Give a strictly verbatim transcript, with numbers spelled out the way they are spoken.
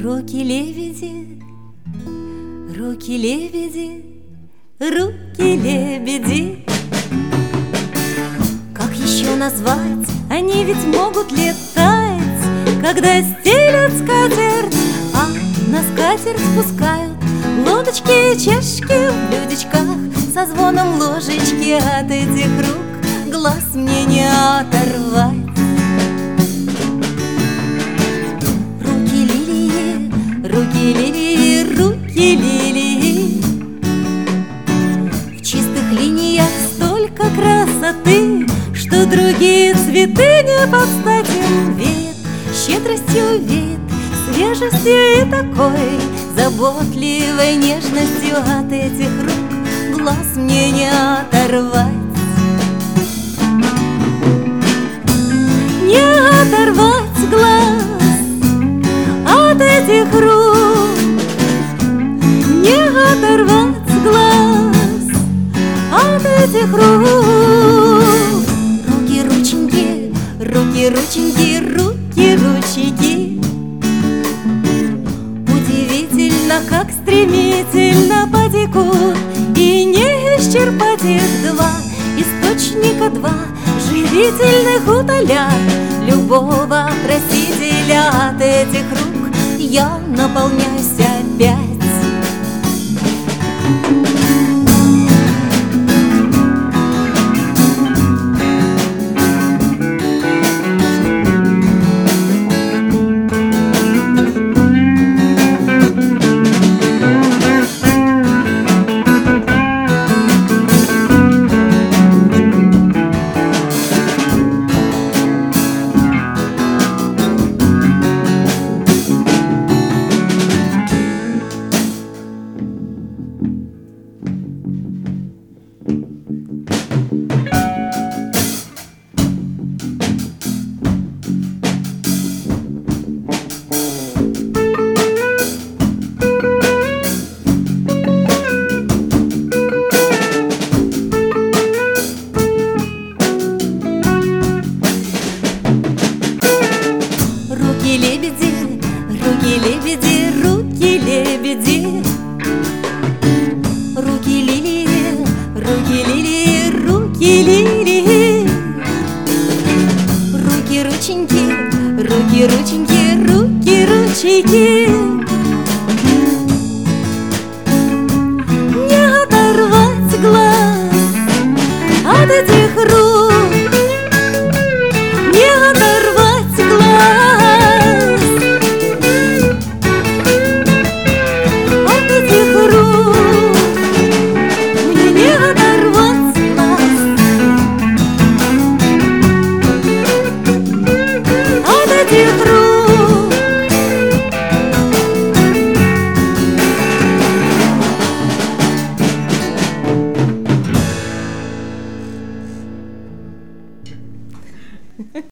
Руки-лебеди, руки-лебеди, руки-лебеди. Как еще назвать? Они ведь могут летать, когда стелят скатерть, а на скатерть спускают лодочки и чашки в блюдечках. Со звоном ложечки от этих рук глаз мне не оторвать. Руки лилии, руки лилии, руки лилии. В чистых линиях столько красоты, что другие цветы не под стать им. Веет щедростью, веет свежестью и такой заботливой нежностью от этих рук глаз мне не оторвать. Не оторвать глаз от этих рук, не оторвать глаз от этих рук. Руки-рученьки, руки-рученьки, руки-рученьки. Удивительно, как стремительно потекут, и не исчерпать их два источника, два живительных утолят любого просителя. От этих рук я наполняюсь опять. Руки-лебеди, руки-лебеди, руки-лебеди. Руки-лилии, руки-лилии, руки-лилии. Руки-рученьки, руки-рученьки, руки-рученьки. Не оторвать глаз от этих рук, не оторвать глаз от этих рук, мне не оторвать глаз от этих рук.